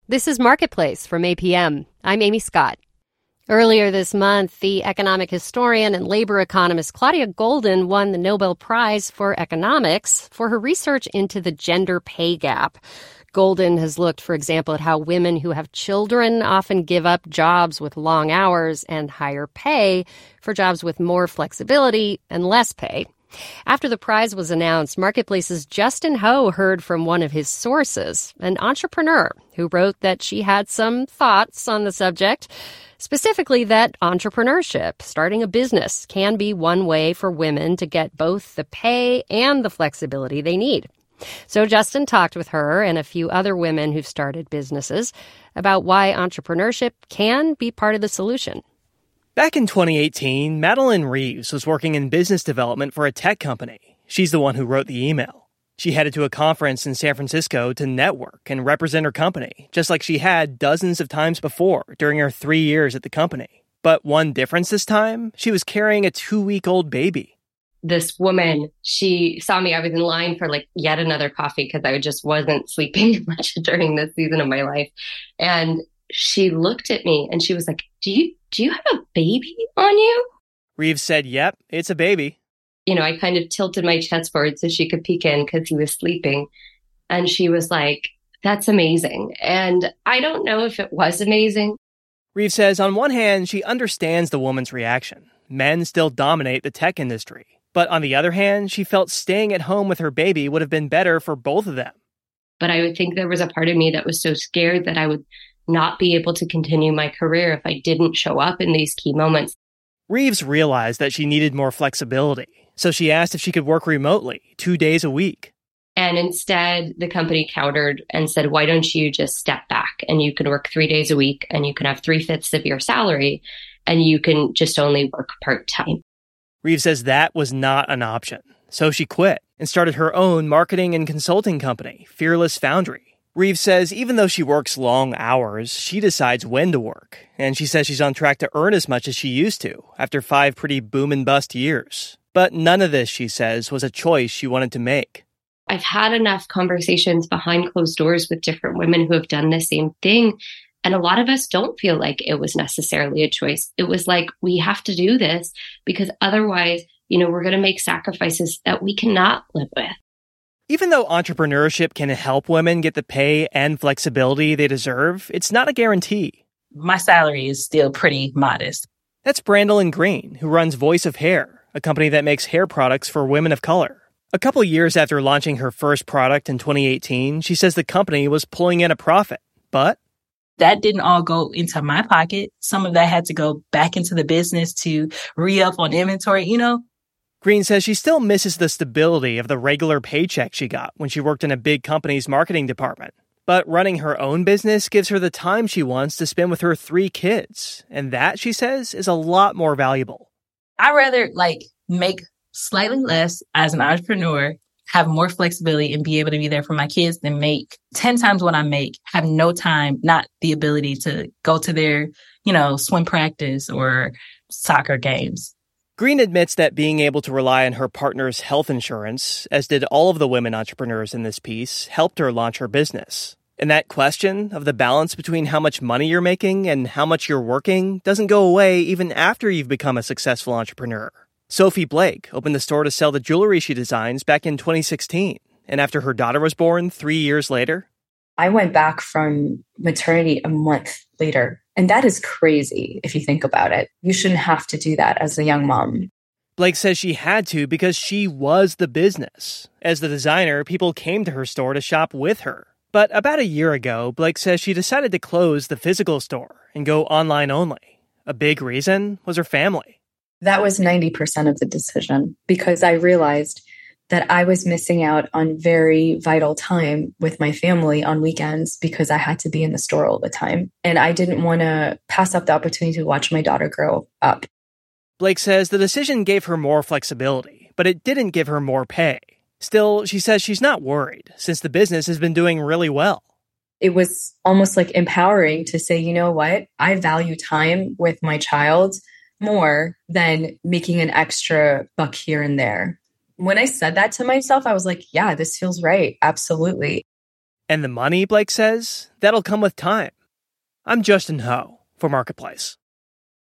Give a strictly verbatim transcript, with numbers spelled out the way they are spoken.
This is Marketplace from A P M. I'm Amy Scott. Earlier this month, the economic historian and labor economist Claudia Goldin won the Nobel Prize for Economics for her research into the gender pay gap. Goldin has looked, for example, at how women who have children often give up jobs with long hours and higher pay for jobs with more flexibility and less pay. After the prize was announced, Marketplace's Justin Ho heard from one of his sources, an entrepreneur who wrote that she had some thoughts on the subject, specifically that entrepreneurship, starting a business, can be one way for women to get both the pay and the flexibility they need. So Justin talked with her and a few other women who've started businesses about why entrepreneurship can be part of the solution. Back in twenty eighteen, Madeline Reeves was working in business development for a tech company. She's the one who wrote the email. She headed to a conference in San Francisco to network and represent her company, just like she had dozens of times before during her three years at the company. But one difference this time, she was carrying a two-week-old baby. This woman, she saw me. I was in line for like yet another coffee because I just wasn't sleeping much during this season of my life. And she looked at me and she was like, do you do you have a baby on you? Reeves said, yep, it's a baby. You know, I kind of tilted my chest forward so she could peek in because he was sleeping. And she was like, that's amazing. And I don't know if it was amazing. Reeves says on one hand, she understands the woman's reaction. Men still dominate the tech industry. But on the other hand, she felt staying at home with her baby would have been better for both of them. But I would think there was a part of me that was so scared that I would not be able to continue my career if I didn't show up in these key moments. Reeves realized that she needed more flexibility, so she asked if she could work remotely, two days a week. And instead, the company countered and said, why don't you just step back and you can work three days a week and you can have three-fifths of your salary and you can just only work part-time. Reeves says that was not an option, so she quit and started her own marketing and consulting company, Fearless Foundry. Reeves says even though she works long hours, she decides when to work, and she says she's on track to earn as much as she used to after five pretty boom and bust years. But none of this, she says, was a choice she wanted to make. I've had enough conversations behind closed doors with different women who have done the same thing, and a lot of us don't feel like it was necessarily a choice. It was like, we have to do this because otherwise, you know, we're going to make sacrifices that we cannot live with. Even though entrepreneurship can help women get the pay and flexibility they deserve, it's not a guarantee. My salary is still pretty modest. That's Brandolyn Green, who runs Voice of Hair, a company that makes hair products for women of color. A couple years after launching her first product in twenty eighteen, she says the company was pulling in a profit, but that didn't all go into my pocket. Some of that had to go back into the business to re-up on inventory, you know? Green says she still misses the stability of the regular paycheck she got when she worked in a big company's marketing department. But running her own business gives her the time she wants to spend with her three kids. And that, she says, is a lot more valuable. I'd rather, like, make slightly less as an entrepreneur, have more flexibility and be able to be there for my kids than make ten times what I make, have no time, not the ability to go to their, you know, swim practice or soccer games. Green admits that being able to rely on her partner's health insurance, as did all of the women entrepreneurs in this piece, helped her launch her business. And that question of the balance between how much money you're making and how much you're working doesn't go away even after you've become a successful entrepreneur. Sophie Blake opened the store to sell the jewelry she designs back in twenty sixteen. And after her daughter was born three years later, I went back from maternity a month later. And that is crazy if you think about it. You shouldn't have to do that as a young mom. Blake says she had to because she was the business. As the designer, people came to her store to shop with her. But about a year ago, Blake says she decided to close the physical store and go online only. A big reason was her family. That was ninety percent of the decision because I realized that I was missing out on very vital time with my family on weekends because I had to be in the store all the time. And I didn't want to pass up the opportunity to watch my daughter grow up. Blake says the decision gave her more flexibility, but it didn't give her more pay. Still, she says she's not worried since the business has been doing really well. It was almost like empowering to say, you know what? I value time with my child more than making an extra buck here and there. When I said that to myself, I was like, yeah, this feels right. Absolutely. And the money, Blake says, that'll come with time. I'm Justin Ho for Marketplace.